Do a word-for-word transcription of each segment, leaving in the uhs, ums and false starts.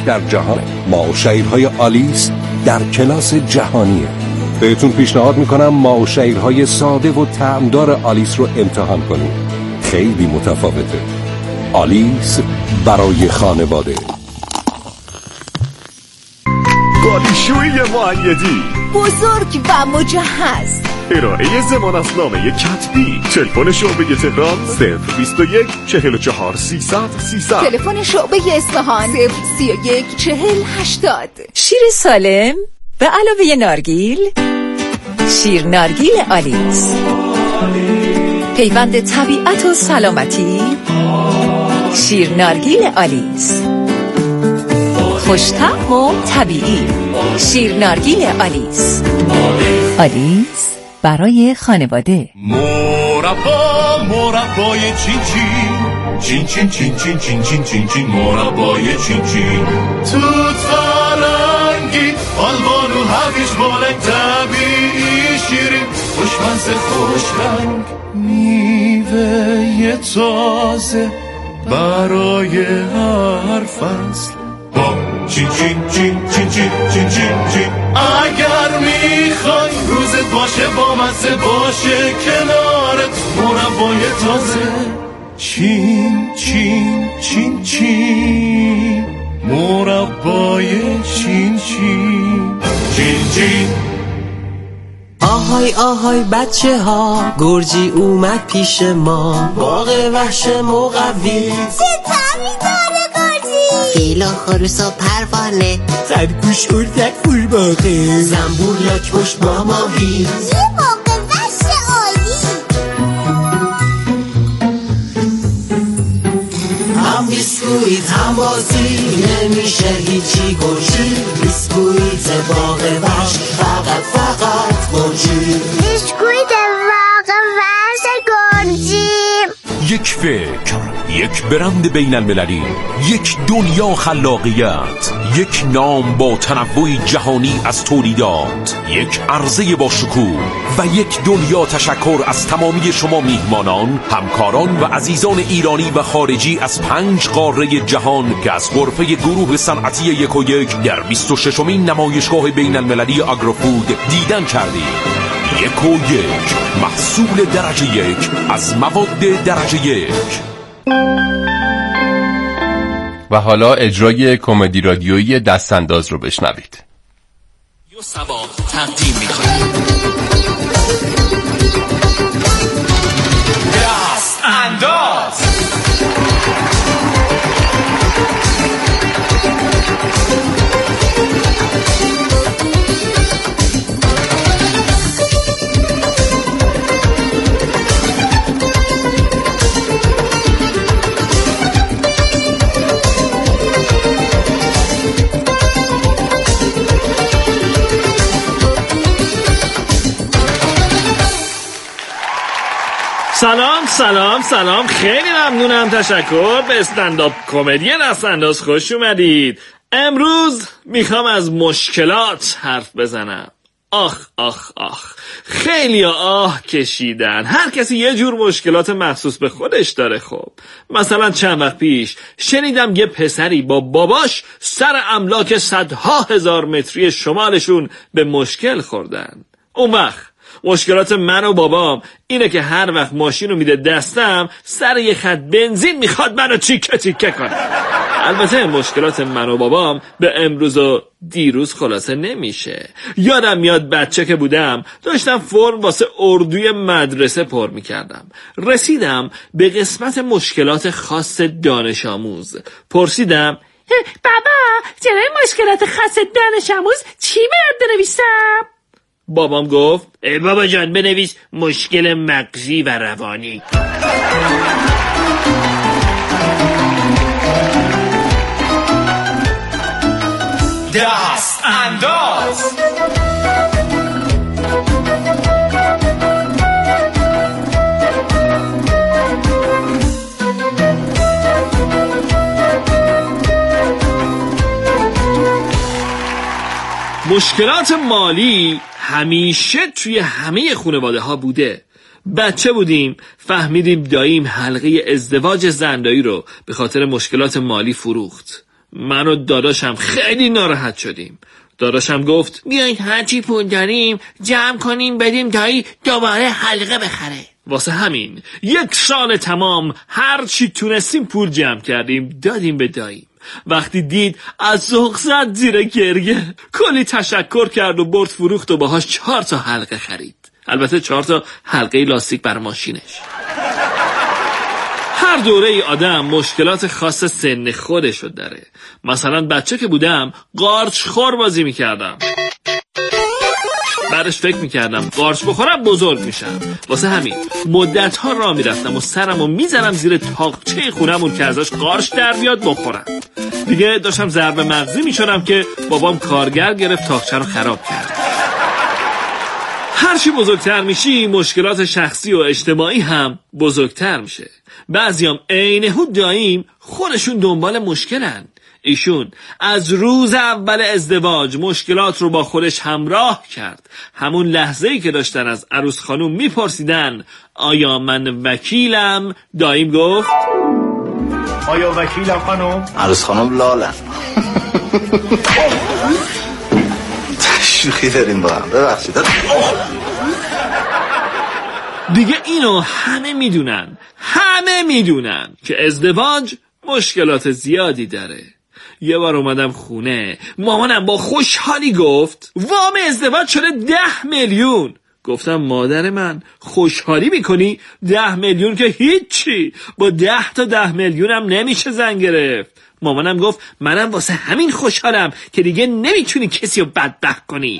یک در جهان. ماهوشهیرهای آلیس در کلاس جهانیه. بهتون پیشنهاد میکنم ماهوشهیرهای ساده و طعمدار آلیس رو امتحان کنید. خیلی متفاوته. آلیس برای خانواده. قالیشویی مؤیدی بزرگ و مجهز. ارائه ضمانتنامه کتبی. تلفن شعبه تهران صفر بیست و یک چهل و چهار سیصد سیصد. تلفن شعبه اصفهان صفر سی و یک چهل هشتاد. شیر سالم به علاوه نارگیل، شیر نارگیل آلیس، پیوند طبیعت و سلامتی. شیر نارگیل آلیس، خوش‌طعم و طبیعی. شیر نارگیل آلیس. آلیس برای خانواده. مربا مربای چین چین چین چین چین چین چین چین چین مربای چین چین توت فرنگی آلبان و هویج بالنگ طبیعی شیرین خوشمزه خوشرنگ میوه تازه برای هر فصل با چین چین چین چین چین چین چین چین. اگر میخوای روزت باشه با مزه باشه کنارت مربای تازه چین چین چین چین مربای چین چین چین چین. آهای آهای بچه ها گرجی اومد پیش ما، باغ وحش مقوی چه طعمی داره گرجی؟ فیلا خروس و پروانه، خرگوش اردک قورباغه، زنبور لاک پشت با ماهی، یه باغ وحش عالی. هم بیسکویت هم بازی نمیشه هیچی گرجی. بیسکویت باغ وحش فقط فقط گرجی. بیسکویت باغ وحش گرجی. یک فکر، یک برند بین المللی، یک دنیا خلاقیت، یک نام با تنوع جهانی از تولیدات، یک عرضه با شکوه و یک دنیا تشکر از تمامی شما میهمانان، همکاران و عزیزان ایرانی و خارجی از پنج قاره جهان که از غرفه گروه صنعتی یک و یک در بیست و ششمین نمایشگاه بین المللی آگروفود دیدن کردید. یک و یک، محصول درجه یک از مواد درجه یک. و حالا اجرای کمدی رادیویی دستانداز رو بشنوید. یو سبا تقدیم می‌کنه دستانداز. سلام سلام سلام، خیلی ممنونم، تشکر. به استنداپ کمدی دستانداز خوش اومدید. امروز میخوام از مشکلات حرف بزنم. آخ آخ آخ، خیلی آه کشیدن. هر کسی یه جور مشکلات مخصوص به خودش داره. خب مثلا چند وقت پیش شنیدم یه پسری با باباش سر املاک صدها هزار متری شمالشون به مشکل خوردن. اون وقت مشکلات من و بابام اینه که هر وقت ماشین رو میده دستم سر یه خط بنزین میخواد منو چیکه چیکه کنه. البته مشکلات من و بابام به امروز و دیروز خلاصه نمیشه. یادم میاد بچه که بودم داشتم فرم واسه اردوی مدرسه پر میکردم. رسیدم به قسمت مشکلات خاص دانش آموز. پرسیدم بابا جنای مشکلات خاص دانش آموز چی باید بنویسم؟ بابام گفت ای بابا جان بنویس مشکل مغزی و روانی. دست انداز. مشکلات مالی همیشه توی همه خانواده ها بوده. بچه بودیم فهمیدیم داییم حلقه ازدواج زندایی رو به خاطر مشکلات مالی فروخت. من و داداشم خیلی ناراحت شدیم. داداشم گفت بیایید هرچی پول داریم جمع کنیم بدیم دایی دوباره حلقه بخره. واسه همین یک سال تمام هرچی تونستیم پول جمع کردیم دادیم به داییم. وقتی دید از ذوق زد زیر گریه، کلی تشکر کرد و برد فروخت و باهاش چهار تا حلقه خرید. البته چهار تا حلقه لاستیک بر ماشینش. هر دوره ای آدم مشکلات خاص سن خودشو داره. مثلا بچه که بودم قارچ خور بازی میکردم، بعدش فکر میکردم قارچ بخورم بزرگ میشم. واسه همین مدت ها راه میرفتم و سرمو میزنم زیر تاقچه خونمون که ازش قارچ در بیاد بخورم. دیگه داشتم ضربه مغزی میشدم که بابام کارگر گرفت تاقچه رو خراب کرد. هرچی بزرگتر میشی مشکلات شخصی و اجتماعی هم بزرگتر میشه. بعضیام عینه‌هو داییم خودشون دنبال مشکلن. ایشون از روز اول ازدواج مشکلات رو با خودش همراه کرد. همون لحظه‌ای که داشتن از عروس خانوم میپرسیدن آیا من وکیلم، داییم گفت آیا وکیلم خانم؟ عروس خانوم لالم. شوخی داریم با هم، ببخشید. دیگه اینو همه میدونن، همه میدونن که ازدواج مشکلات زیادی داره. یه بار اومدم خونه، مامانم با خوشحالی گفت وام ازدواج شده ده میلیون. گفتم مادر من خوشحالی میکنی؟ ده میلیون که هیچی، با ده تا ده میلیونم نمیشه زن گرفت. مامانم گفت منم واسه همین خوشحالم که دیگه نمیتونی کسی رو بدبخت کنی.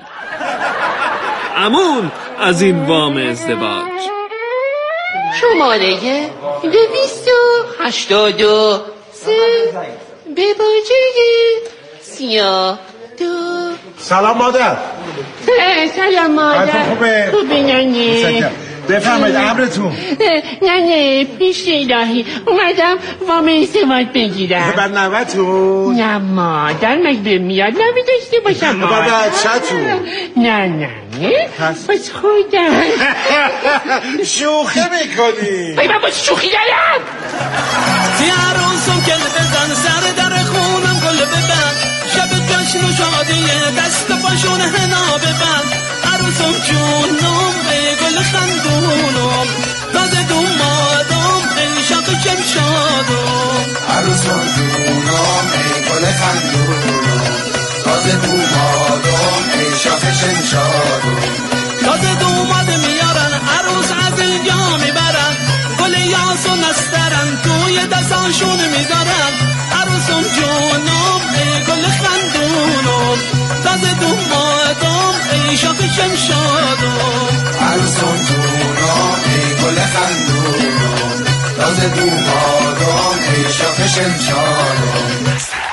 امون از این وام ازدواج. شماره دویست و هشتاد و سه به باجه سیاه دو. سلام مادر. سلام مادر. خوبه؟ خوبه ننه. بفرمایید امرتون. ننه پیش الهی اومدم وام ازدواج بگیرم. بر نوتون؟ نه مادر مگه به میاد نمی داشته باشم مادر. بر بچه‌تون؟ نه نه نه بس خودم. شوخی میکنی؟ ای بابا شوخی دارم. تی عروسم گل بزن سر در خونم گل ببند، شب جشن و شادیه دست پاشون حنا ببند. عروسم جونم ای گل خندونم، تازه دومادم ای شاق شمشادم. عروسم جونم ای گل خندونم، تازه دومادم ای شاق شمشادم. تازه دوماد میارن عروس از اینجا میبرن، گل یاس و نسترن توی دستاشون میذارن. عروسم جونم ای گل خندونم، تازه دومادم ای شاق شمشادم. عروسم جونم ای گل خندونم، تازه دومادم ای شاق شمشادم.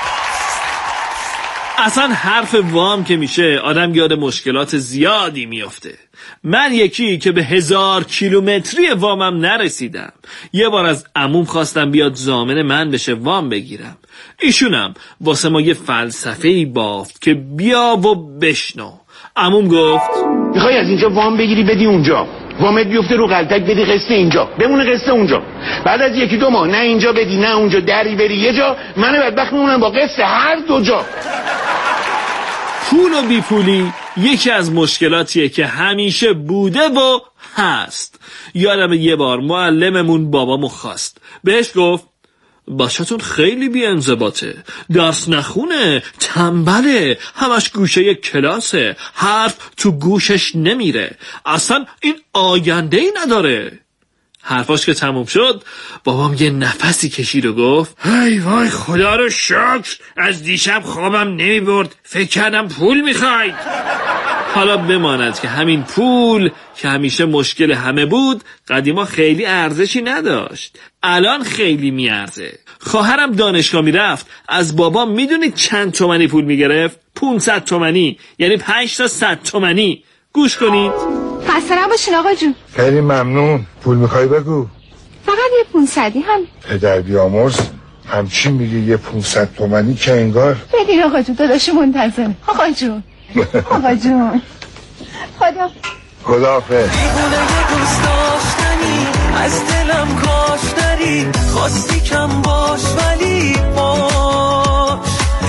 اصلا حرف وام که میشه آدم یاد مشکلات زیادی میافته. من یکی که به هزار کیلومتری وامم نرسیدم. یه بار از عموم خواستم بیاد ضامن من بشه وام بگیرم. ایشونم واسه ما یه فلسفه‌ای بافت که بیا و بشنو. عموم گفت میخوای از اینجا وام بگیری بدی اونجا، وامت بیفته رو غلطک بدی قسط اینجا، بمونه قسط اونجا. بعد از یکی دو ماه نه اینجا بدی نه اونجا، دری بری یه جا، من بدبخت میمونم با قسط هر دو جا. پول و بی پولی یکی از مشکلاتیه که همیشه بوده و هست. یادم یه بار معلممون بابامو خواست، بهش گفت بچه‌تون خیلی بی انضباطه، درس نخونه، تنبله، همش گوشه کلاسه، حرف تو گوشش نمیره، اصلا این آینده‌ای نداره. حرفاش که تموم شد بابام یه نفسی کشید و گفت ای وای خدا رو شکر، از دیشب خوابم نمی برد، فکر کردم پول میخواید. حالا بماند که همین پول که همیشه مشکل همه بود قدیما خیلی ارزشی نداشت، الان خیلی میارزه. خواهرم دانشگاه میرفت، از بابام میدونید چند تومنی پول میگرفت؟ پونصد تومنی، یعنی پنج تا صد تومنی. گوش کنید. خسته نباشین آقا جون. خیلی ممنون. پول میخوای بگو؟ فقط یه پونصدی هم. پدر بیامرز همچی میگه یه پونصد تومنی که انگار. بدین آقا جون، داداش منتظره. آقا جون آقا جون خدا خداحافظ. دیوونه دوست داشتنی از دلم کاش داری، خواستی کم باش ولی باش.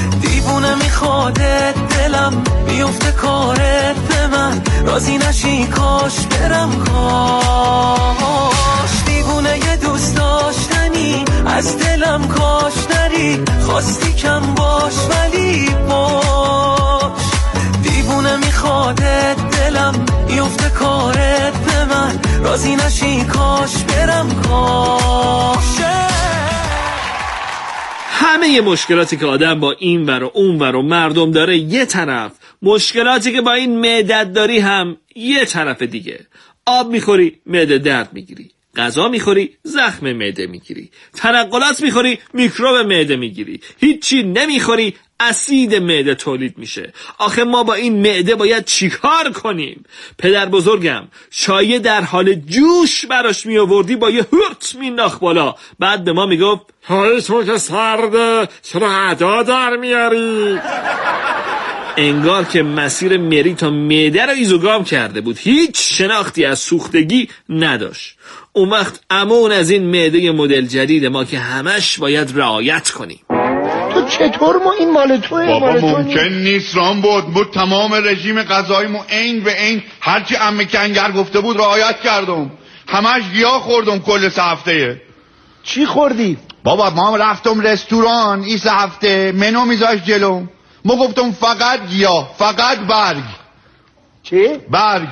دیوونه میخوادت دلم بیفته کارت به من راضی نشی کاش برم کاش دیوونه یه دوست داشتنی از دلم کاش نری خواستی کم باش ولی باش دیوونه میخوادت دلم بیفته کارت به من راضی نشی کاش برم کاش همه مشکلاتی که آدم با این ور و اون ور و مردم داره یه طرف، مشکلاتی که با این معدت داری هم یه طرف دیگه. آب میخوری معده درد میگیری، غذا میخوری زخم معده میگیری، تنقلات میخوری میکروب معده میگیری، هیچی نمیخوری اسید معده تولید میشه. آخه ما با این معده باید چیکار کنیم؟ پدر بزرگم چای در حال جوش براش می آوردی با یه هورت مینداخت بالا، بعد به ما میگفت های تو که سرده چرا ادا در میاری؟ انگار که مسیر مری تا معده رو ایزوگام کرده بود، هیچ شناختی از سوختگی نداشت. اون وقت امون از این معده مدل جدید ما که همش باید رعایت کنیم. تو چطور ما این مال توه؟ بابا مال ممکن تو نیست رام بود بود تمام رژیم غذاییمو عین به عین هرچی عمه کنگر گفته بود رعایت کردم، همش گیاه خوردم کل سه هفته. چی خوردی؟ بابا ما رفتم رستوران این سه هفته منو میذاش جلوم، ما گفتم فقط گیاه فقط برگ. چی؟ برگ.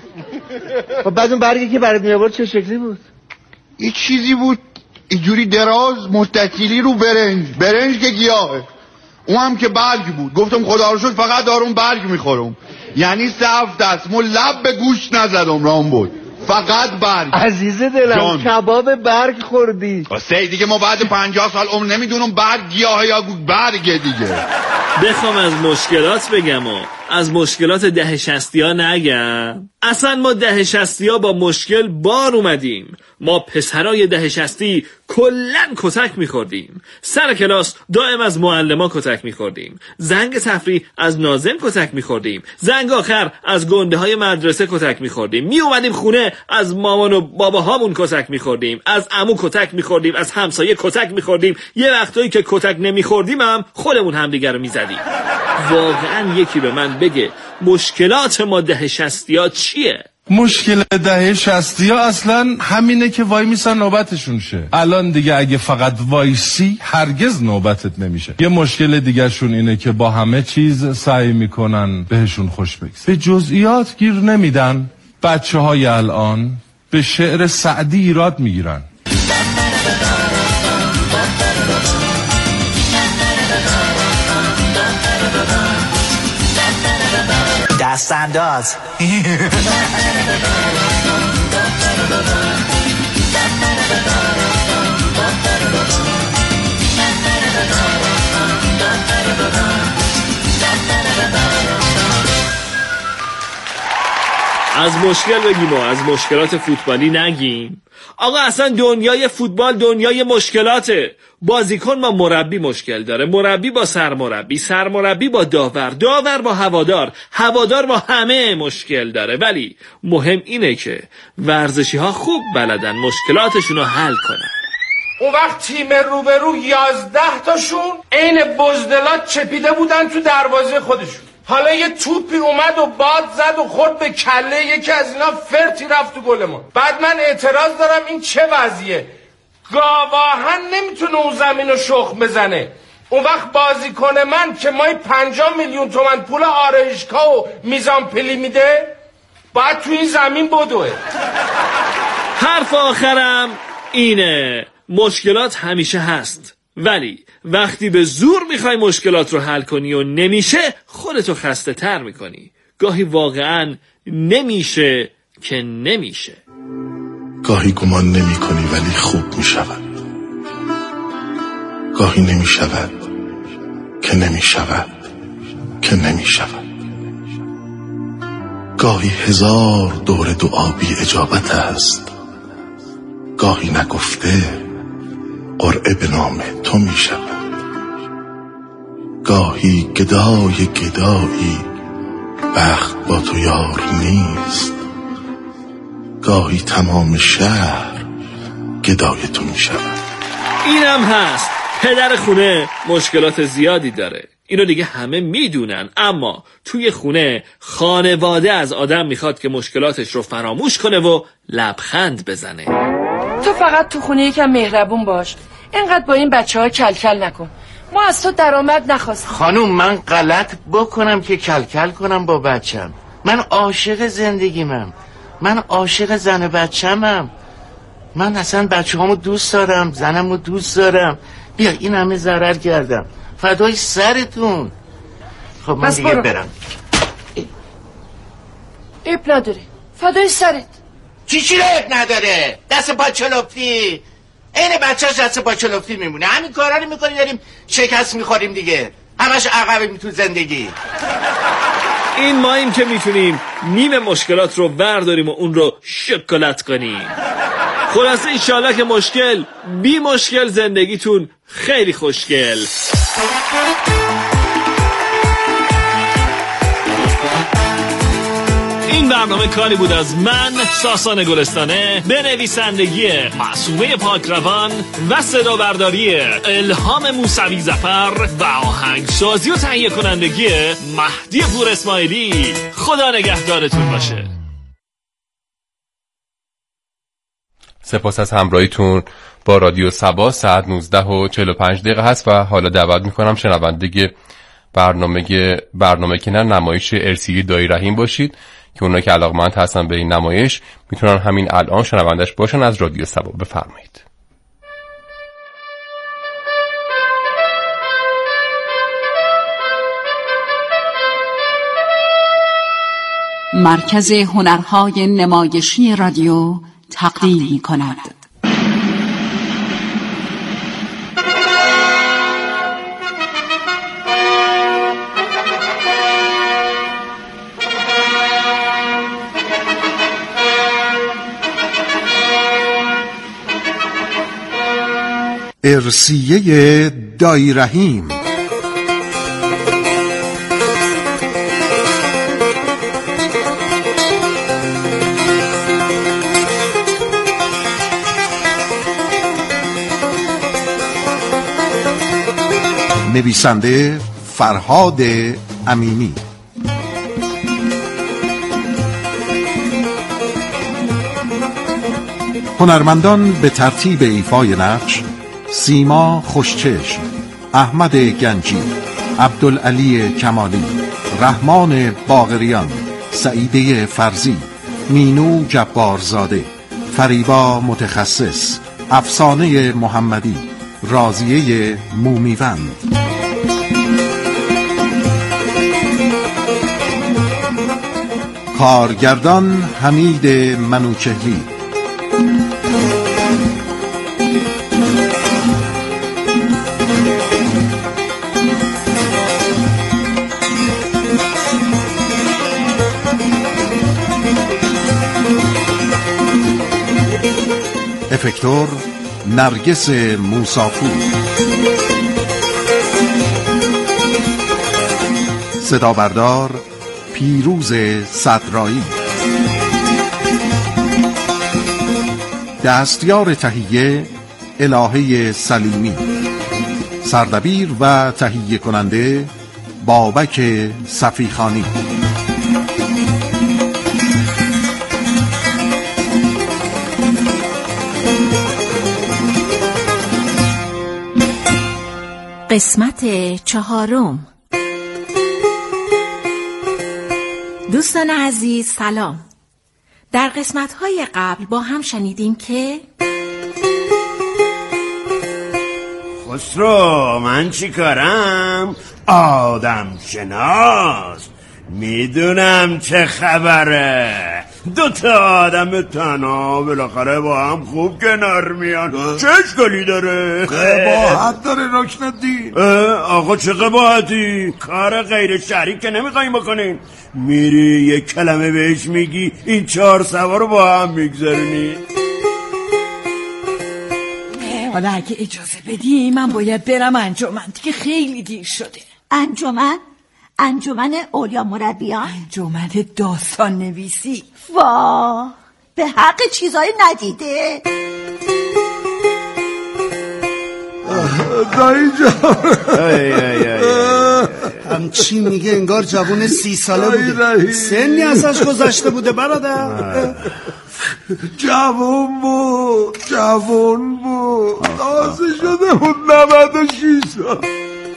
و بعد اون برگی که برات میآورد چه شکلی بود؟ این چیزی بود اینجوری دراز مستطیلی رو برنج، برنج که گیاهه، اون هم که برگ بود. گفتم خدا رو شکر فقط دارم برگ میخورم، یعنی سه هفته است ما لب به گوش نزدم رام بود، فقط برگ. عزیز دلم جان. کباب برگ خوردی؟ سه دیگه ما بعد پنجاه سال عمر نمیدونم برگ گیاه یا برگه دیگه. بخوام از مشکلات بگم و از مشکلات ده شصتی ها نگم، اصلا ما ده شصتی ها با مشکل بار اومدیم. ما پسرای ده شصتی کلن کتک میخوردیم، سر کلاس دائم از معلما کتک میخوردیم، زنگ تفریح از ناظم کتک میخوردیم، زنگ آخر از گنده های مدرسه کتک میخوردیم، می اومدیم خونه از مامان و باباهامون کتک میخوردیم، از عمو کتک میخوردیم، از همسایه کتک میخوردیم، یه وقتایی که کتک نمیخوردیم هم خودمون همدیگه رو میزدیم. واقعا یکی به من بگه مشکلات ما ده شصتی ها چیه؟ مشکل دهه شصتی ها اصلا همینه که وای میسن نوبتشون شه. الان دیگه اگه فقط وایسی هرگز نوبتت نمیشه. یه مشکل دیگه شون اینه که با همه چیز سعی میکنن بهشون خوش بگذره، به جزئیات گیر نمیدن. بچه های الان به شعر سعدی ایراد میگیرن. دست انداز. از مشکل بگیم و از مشکلات فوتبالی نگیم. آقا اصلا دنیای فوتبال دنیای مشکلاته. بازیکن با مربی مشکل داره، مربی با سرمربی، سرمربی با داور، داور با هوادار، هوادار با همه مشکل داره. ولی مهم اینه که ورزشی ها خوب بلدن مشکلاتشون رو حل کنن. اون وقت تیم روبرو یازده تاشون عین بزدلات چپیده بودن تو دروازه خودشون. حالا یه توپی اومد و باد زد و خورد به کله یکی از اینا، فرتی رفت تو گل ما. بعد من اعتراض دارم این چه وضعیه؟ گاواهن نمیتونه اون زمین رو شخم بزنه. اون وقت بازیکن من که مای پنجاه میلیون تومن پول آرایشگاه و میزان پلی میده باید تو این زمین بدوه. حرف آخرم اینه، مشکلات همیشه هست، ولی وقتی به زور میخوای مشکلات رو حل کنی و نمیشه خودتو خسته تر میکنی. گاهی واقعا نمیشه که نمیشه. گاهی گمان نمی کنی ولی خوب می شود، گاهی نمی شود که نمی شود که نمی شود، گاهی هزار دور دعا بی اجابت است، گاهی نگفته قرعه به نام تو می شود، گاهی گدای گدایی بخت با تو یار نیست، گاهی تمام شهر گدای تو می شود. اینم هست، پدر خونه مشکلات زیادی داره، اینو دیگه همه میدونن، اما توی خونه خانواده از آدم میخواد که مشکلاتش رو فراموش کنه و لبخند بزنه. تو فقط تو خونه یکم مهربون باش، اینقدر با این بچه ها کل کل نکن. ما از تو درآمد نخواستیم. خانوم من غلط بکنم که کل کل کنم با بچم؟ من عاشق زندگیمم، من عاشق زن بچمم، من اصلا بچه هامو دوست دارم، زنمو دوست دارم. بیا این همه ضرر کردم، فدای سرتون. خب من دیگه برم. ایب نداره، فدای سرت. چی چی رو ایب نداره؟ دست با چلوفتی این بچه هاش دست با چلوفتی میمونه. همین کارا رو میکنیم داریم شکست میخوریم دیگه، همش عقبیم تو زندگی. این ماییم که میتونیم نیم مشکلات رو برداریم و اون رو شکلات کنیم. خلاصه انشالله که مشکل بی مشکل زندگیتون خیلی خوشگل. این برنامه کاری بود از من ساسان گلستانه به نویسندگی معصومه پاکروان و صدا برداری الهام موسوی ظفر و آهنگسازی و تهیه کنندگی مهدی پور اسماعیلی. خدا نگهدارتون باشه. سپاس از همراهیتون با رادیو صبا. ساعت نوزده و چهل و پنج دقیقه هست و حالا دعوت میکنم شنونده برنامه برنامه کنار نمایش ارسیه دایی رحیم باشید که اونا که علاقمند هستن به این نمایش میتونن همین الان شنوندش باشن از رادیو صبا. بفرمایید. مرکز هنرهای نمایشی رادیو تقدیم می کند. ارسیه دایی رحیم. نویسنده فرهاد امینی. هنرمندان به ترتیب ایفای نقش: سیما خوشچشم، احمد گنجی، عبدالعلی کمالی، رحمان باقریان، سعیده فرزی، مینو جبارزاده، فریبا متخصص، افسانه محمدی، راضیه مومیوند. کارگردان حمید منوچهری. افکتور نرگس موساپور. صدا بردار پیروز صدرایی. دستیار تهیه الهه سلیمی. سردبیر و تهیه کننده بابک صفیخانی. قسمت چهارم. دوستان عزیز سلام. در قسمت‌های قبل با هم شنیدیم که خسرو من چی کارم؟ آدم شناس، میدونم چه خبره. دو تا آدم تنها بالاخره با هم خوب کنار میان. چه اشکالی داره؟ قباحت داره رکن الدین. آقا چه قباحتی؟ کار غیر شرعی که نمیخوایم بکنین. میری یک کلمه بهش میگی، این چهار سوار رو با هم میگذارنی. حالا اگه اجازه بدی من باید برم انجمن، دیگه خیلی دیر شده. انجمن؟ انجمن اولیا مربیان؟ انجمن داستان نویسی. وا به حق چیزایی ندیده. دایی جان همچی میگه انگار جوون سی ساله بوده. سنی ازش گذشته بوده برادر. جوون بود جوون بود تازه شده بود نود و شیش سال.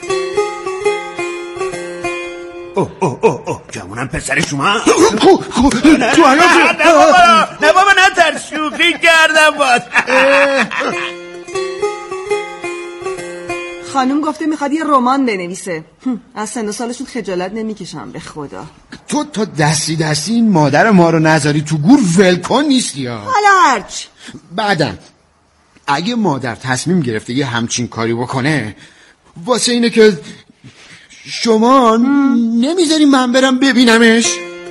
اوه اوه اوه اوه جوونم پسر شما. تو حیاته. نه بابا نه بابا نه ترس شوخی کردم باز. خانم گفته میخواد یه رمان بنویسه. از سن و سالشون خجالت نمیکشم به خدا. تو تو دستی دستی این مادر ما رو نذاری تو گور ولکن نیستی ها. حالا هرچ بعدم اگه مادر تصمیم گرفته یه همچین کاری بکنه واسه اینه که شما نمیذاری من برم ببینمش.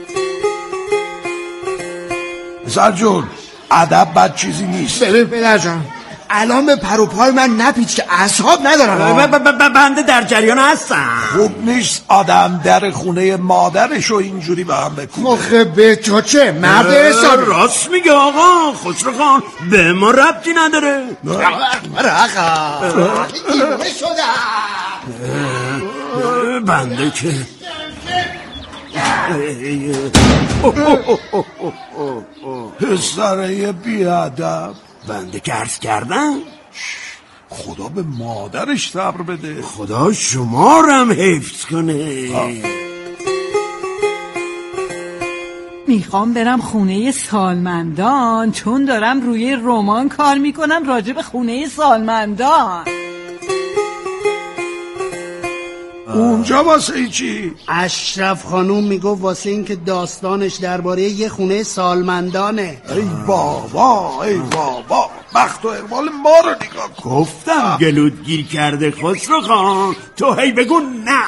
پسر جون ادب بد چیزی نیست. بله پدر جان الان به پر و پای من نپیچ که اعصاب ندارم. بنده در جریان هستم. خوب نیست آدم در خونه مادرشو اینجوری به هم بکنه. مخه به تو چه مرد حسابی. راست میگه آقا خسرو خان به ما ربطی نداره. رقا دیوونه شده بنده که پسره بیادب بنده که عرض کردم خدا به مادرش صبر بده. خدا شما رو هم حفظ کنه. میخوام برم خونه سالمندان چون دارم روی رمان کار میکنم راجع به خونه سالمندان. اونجا واسه ای چی؟ اشرف خانوم میگو واسه این که داستانش درباره یه خونه سالمندانه. ای بابا ای بابا بخت و اقبال ما رو نگاه کن. گفتم گلود گیر کرده خسرو خان تو هی بگو نه.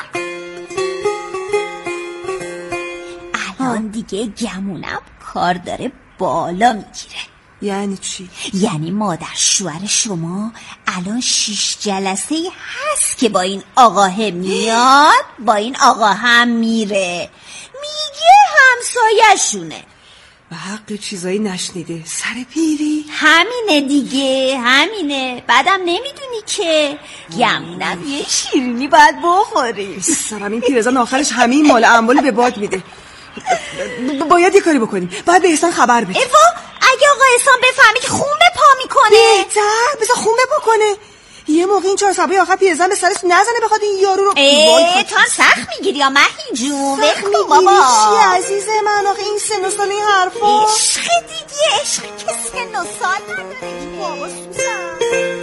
الان دیگه گمونم کار داره بالا میگیره. یعنی چی؟ یعنی مادر شوهر شما الان شیش جلسه هست که با این آقاه میاد با این آقا هم میره میگه همسایه‌شونه. به حق چیزایی نشنیده سر پیری. همینه دیگه همینه. بعدم نمیدونی که گمونم یه شیرینی باید بخوری. سرم این پیرزن آخرش همین مال اموال به باد میده. باید یه کاری بکنیم. باید به احسان خبر بدیم. ایوا اگه آقا احسان بفهمی که خون به پا میکنه بهتر بذار خون بپا کنه. یه موقع این چهار سبای آخر پیرزن به سرش نزنه بخواد این یارو رو. ای تو سخت میگیری یا مهین جون؟ سخت میگیری چی عزیز من؟ آخه این سن و سال این حرفا عشق دیگه عشق که سن و سال نداره بابا سوزن.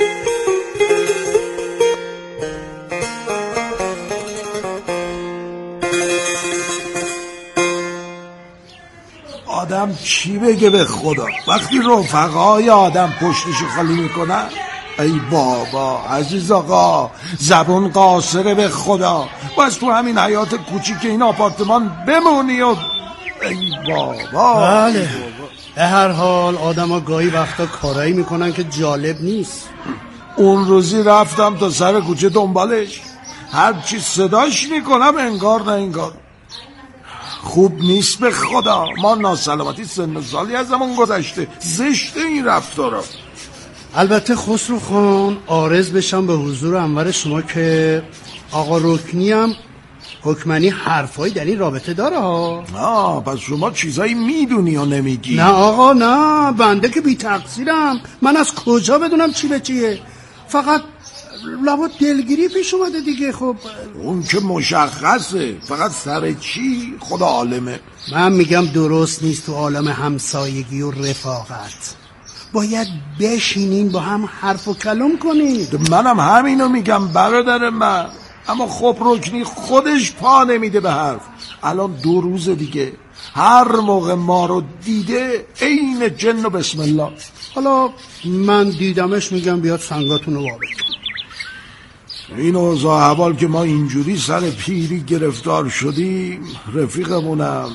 آدم چی بگه به خدا وقتی رفقای آدم پشتشو خالی میکنن؟ ای بابا عزیز آقا زبون قاصره به خدا. بس تو همین حیات کوچیک این آپارتمان بمونی و ای بابا. بله به هر حال آدم ها گاهی وقتا کارایی میکنن که جالب نیست. اون روزی رفتم تا سر کوچه دنبالش هرچی صداش میکنم انگار نه انگار. خوب نیست به خدا. ما ناسلامتی سن و سالی از زمان گذشته. زشته این رفتارا. البته خسرو خان عارض بشم به حضور انور شما که آقا رکنی هم حکمنی حرفایی در این رابطه داره ها. آه پس شما چیزایی میدونی و نمیگی. نه آقا نه بنده که بی تقصیرم. من از کجا بدونم چی به چیه. فقط لابد دلگیری پیش اومده دیگه. خب اون که مشخصه فقط سر چی خدا عالمه. من میگم درست نیست تو عالم همسایگی و رفاقت باید بشینین با هم حرف و کلام کنید. منم همینو میگم برادر من. اما خب رکنی خودش پا نمیده به حرف. الان دو روز دیگه هر موقع ما رو دیده عین جن و بسم الله. حالا من دیدمش میگم بیاد سنگاتون رو وابه. این اوضاع احوال که ما اینجوری سر پیری گرفتار شدیم رفیقمونم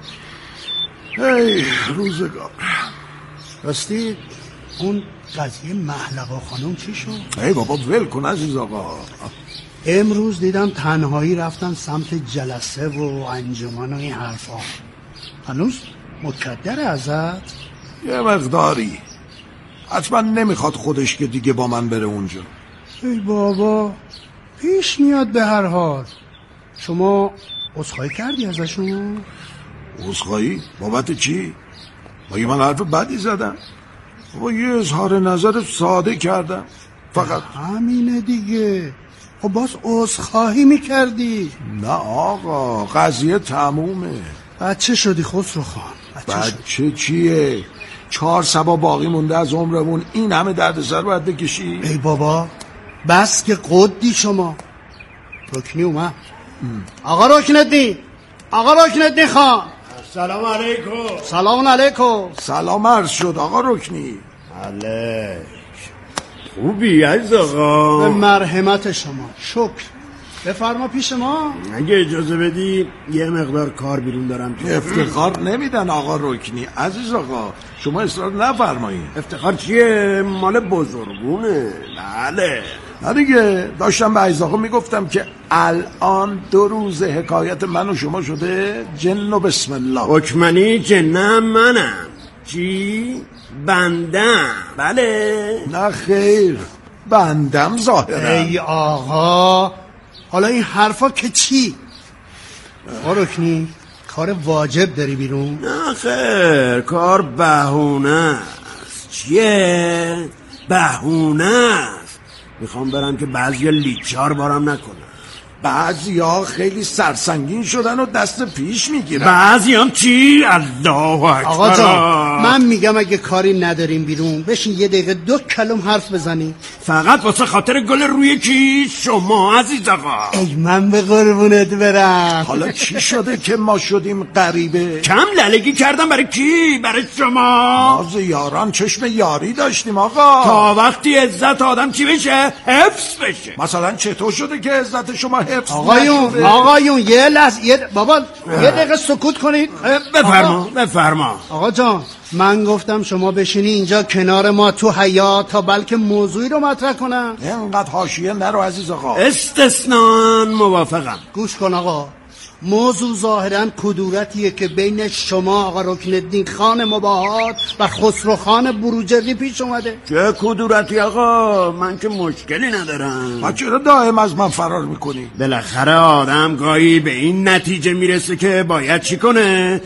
ای روزگار. راستی اون قضیه محلقا خانم چی شد؟ ای بابا ول کن عزیز آقا. امروز دیدم تنهایی رفتن سمت جلسه و انجمن و این حرفا. هنوز مکدر ازت؟ یه مقداری. حتما نمیخواد خودش که دیگه با من بره اونجا. ای بابا پیش میاد به هر حال. شما عذرخواهی کردی ازشون؟ عذرخواهی؟ بابت چی؟ مگه من حرف بدی زدم؟ بابا یه اظهار نظر ساده کردم فقط. همینه دیگه. خب باز عذرخواهی میکردی. نه آقا، قضیه تمومه. بچه شدی خسرو خان. بچه, بچه چیه؟ چهار سبا باقی مونده از عمرمون، این همه دردسر باید بکشی؟ ای بابا بس که قدی شما. رکنی اومد. آقا رکن‌الدین، آقا رکن‌الدین خان. سلام علیکم. سلام علیکم. سلام عرض شد آقا رکنی. علیک. خوبی عزیز آقا؟ به مرحمت شما شکر. بفرما پیش ما. اگه اجازه بدی یه مقدار کار بیرون دارم. افتخار نمیدن آقا رکنی. عزیز آقا شما اصرار نفرمایید. افتخار چیه؟ مال بزرگونه. بله. نه دیگه، داشتم به عزیز آقا میگفتم که الان دو روز حکایت من و شما شده جن و بسم الله. حکمنی جنم منم. چی؟ بندم. بله. نه خیر، بندم ظاهرا. ای آقا حالا این حرفا که چی؟ آقا رکنی کار واجب داری بیرون؟ نه خیر، کار بهونه است. چیه؟ بهونه است. میخوام برم که بعضی لیچار بارم نکنم. بعضی ها خیلی سرسنگین شدن و دست پیش میگیرن. بعضی هم چی؟ الله اکبر. آقا جان من میگم اگه کاری نداریم بیرون بشین یه دقیقه دو کلم حرف بزنیم. فقط واسه خاطر گل روی کی؟ شما عزیز آقا. ای من به قربونت برم. حالا چی شده که ما شدیم غریبه؟ کم لالگی کردم برای کی؟ برای شما. ناز یاران چشم یاری داشتیم آقا. تا وقتی عزت آدم چی بشه؟ حفظ بشه. مثلا چطور شده که عزت شما حفظ آقایون نشده؟ آقایون یه لحظه یه بابا یه دقیقه سکوت کنید. بفرما بفرما. آقا جان من گفتم شما بشینی اینجا کنار ما تو حیاط تا بلکه موضوعی رو مطرح کنم. اینقدر حاشیه نرو عزیز آقا. استثنان موافقم. گوش کن آقا، موضوع ظاهرا کدورتیه که بین شما آقا رکن‌الدین خان مباهات و خسرو خان بروجردی پیش اومده. چه کدورتی آقا؟ من که مشکلی ندارم. ما چرا دائم از من فرار میکنی؟ بالاخره آدم گاهی به این نتیجه میرسه که باید چی کنه؟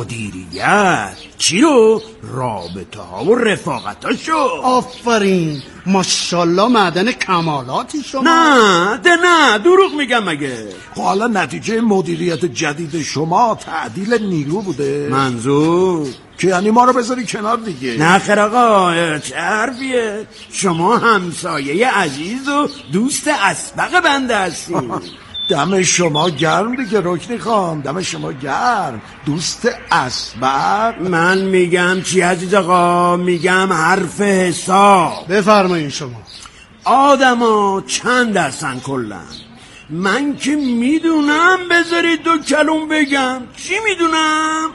مدیریت. چی رو؟ رابطه ها و رفاقتاشو. آفرین، ماشاءالله معدن کمالاتی شما. نه ده نه دروغ میگم مگه. حالا نتیجه مدیریت جدید شما تعدیل نیرو بوده؟ منظور؟ که یعنی ما رو بذاری کنار دیگه. نه خیر آقا، چه حرفیه؟ شما همسایه عزیز و دوست اسبق بنده هستین. دم شما گرم دیگه رکنی خان، دم شما گرم. دوست اسبق؟ من میگم چی عزیز آقا؟ میگم حرف حساب. بفرمایید شما. آدما چند هستن کلن؟ من که میدونم، بذارید دو کلم بگم. چی میدونم؟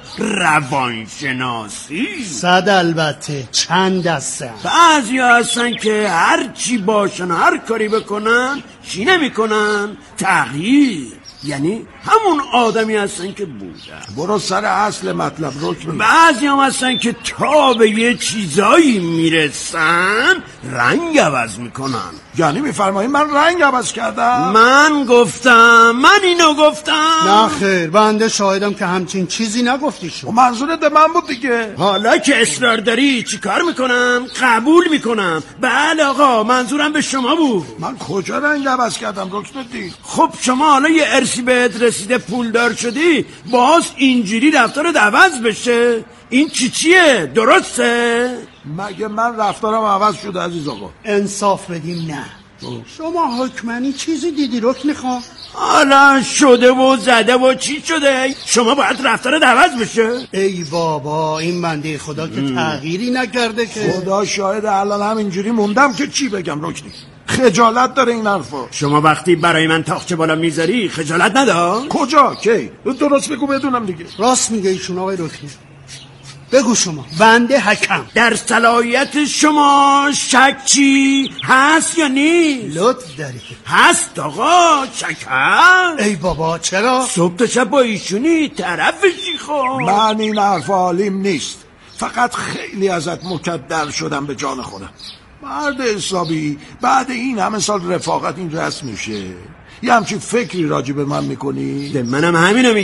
روانشناسی. صد البته چند هستن. بعضی ها هستن که هر چی باشن هر کاری بکنن چی نمی کنن؟ تغییر. یعنی همون آدمی هستن که بودن. برو سر اصل مطلب رکنی. بعضی هم هستن که تا به یه چیزایی میرسن رنگ عوض میکنن. یعنی میفرمایی من رنگ عوض کردم؟ من گفتم، من اینو گفتم. نه خیر، بنده شاهدم که همچین چیزی نگفتی شو. منظورت به من بود دیگه. حالا که اصرار داری چی کار میکنم؟ قبول میکنم. بله آقا، منظورم به شما بود. من کجا رنگ عوض کردم رکنالدین؟ خب شما حالا یه ارسی بهت رسیده پولدار شدی، باز اینجوری رفتارت عوض بشه؟ این چی چیه؟ درسته؟ مگه من رفتارم عوض شده عزیز آقا؟ انصاف بدیم نه. شما حکمنی چیزی دیدی رکنی خان؟ حالا شده و زده و چی شده؟ شما باید رفتارت عوض بشه؟ ای بابا این بنده خدا که تغییری نکرده که. خدا شاهد الان همینجوری موندم که چی بگم رکنی. خجالت داره این حرفا. شما وقتی برای من تاقچه بالا میذاری خجالت ندار؟ کجا؟ کی؟ درست بگو بدونم دیگه. راست میگه ایشون آقای رکنی. بگو شما بنده حکم. در صلاحیت شما شک چی هست یا نیست؟ لطف داری. هست آقا، شک هست. ای بابا چرا؟ صبح تا شب با ایشونی طرفشی خب. من این حرف حالیم نیست، فقط خیلی ازت مکدر شدم به جان خودم. مرد حسابی بعد این همه سال رفاقت این رسم میشه؟ یه همچین فکری راجع به من میکنی؟ منم همینو